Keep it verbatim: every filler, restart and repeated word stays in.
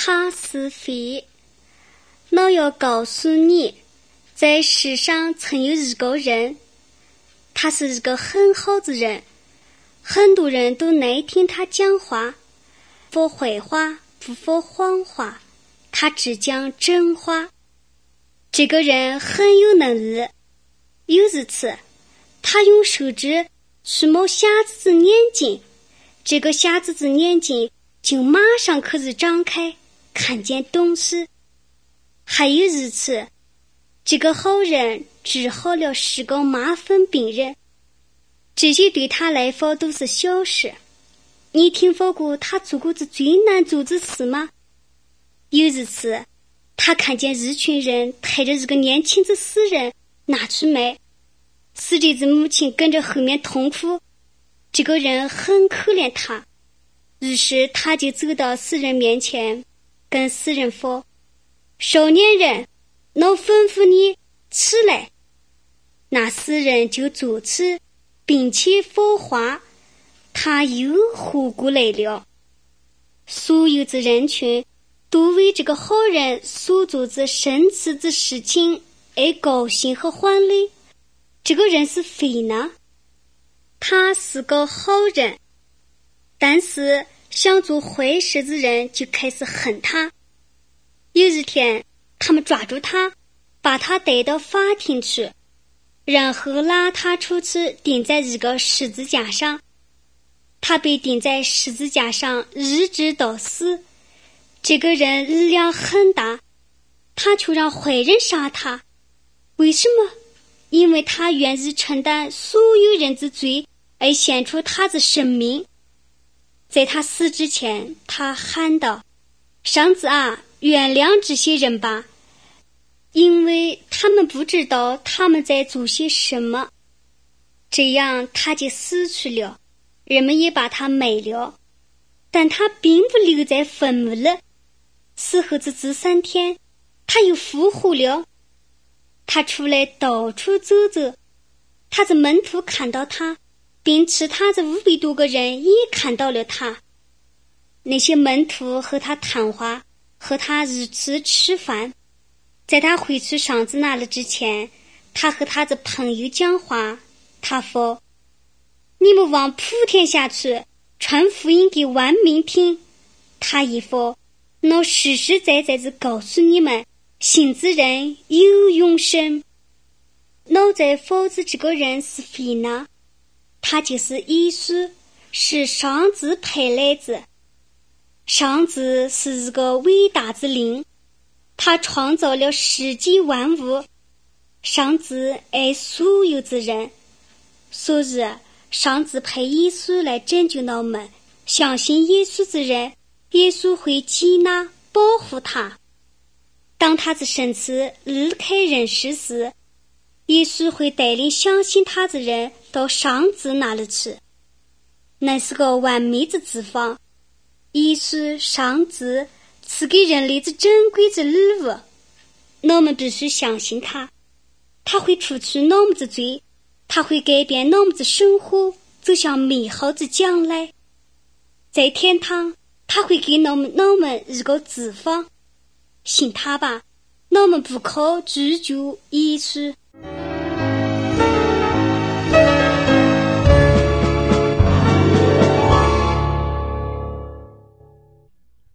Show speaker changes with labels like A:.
A: 他是非。我要告诉你，在世上曾有一个人，他是一个很好的人，很多人都爱听他讲话，不坏话，不说谎话，他只讲真话。这个人很有能力。有一次，他用手指去摸瞎子的眼睛，这个瞎子的眼睛就马上可以张开，看见东西。还有一次，这个好人治好了十个麻风病人，这些对他来说都是小事。你听说过他做过的最难做的事吗？有一次，他看见一群人抬着一个年轻的死人拿去卖，死者的母亲跟着后面痛哭，这个人很可怜他，于是他就走到死人面前，跟死人说：少年人，我吩咐你起来。那死人就坐起，并且说话，他又活过来了。所有的人群都为这个好人所做的神奇的事情而高兴和欢乐。这个人是谁呢？他是个好人，但是想做坏事的人就开始恨他。有一天，他们抓住他，把他带到法庭去，然后拉他出去钉在一个十字架上。他被钉在十字架上一直到死。这个人力量很大，他却让坏人杀他。为什么？因为他愿意承担所有人的罪，而献出他的生命。在他死之前，他喊道：上帝啊，原谅这些人吧，因为他们不知道他们在做些什么。这样他就死去了，人们也把他埋了。但他并不留在坟墓里，死后的这三天，他又复活了。他出来到处走走，他的门徒看到他，并其他的五百多个人也看到了他。那些门徒和他谈话，和他一起吃饭。在他回去上帝那里之前，他和他的朋友讲话。他说：你们往普天下去，传福音给万民听。他一说：我实实在在地告诉你们，信之人有永生。我在否子这个人是谁呢？他就是耶稣，是上帝派来的。上帝是一个伟大的灵，他创造了世界万物。上帝爱所有的人，所以上帝派耶稣来拯救我们。相信耶稣的人，耶稣会接纳保护他。当他的身体离开人世时，耶稣会带领相信他的人到上帝那里去。那是个完美的地方。耶稣上帝赐给人类的珍贵的礼物，我们必须相信他。他会除去我们的罪，他会改变我们的生活，走向美好的将来。在天堂，他会给我们我们一个地方。信他吧，我们不可拒绝耶稣。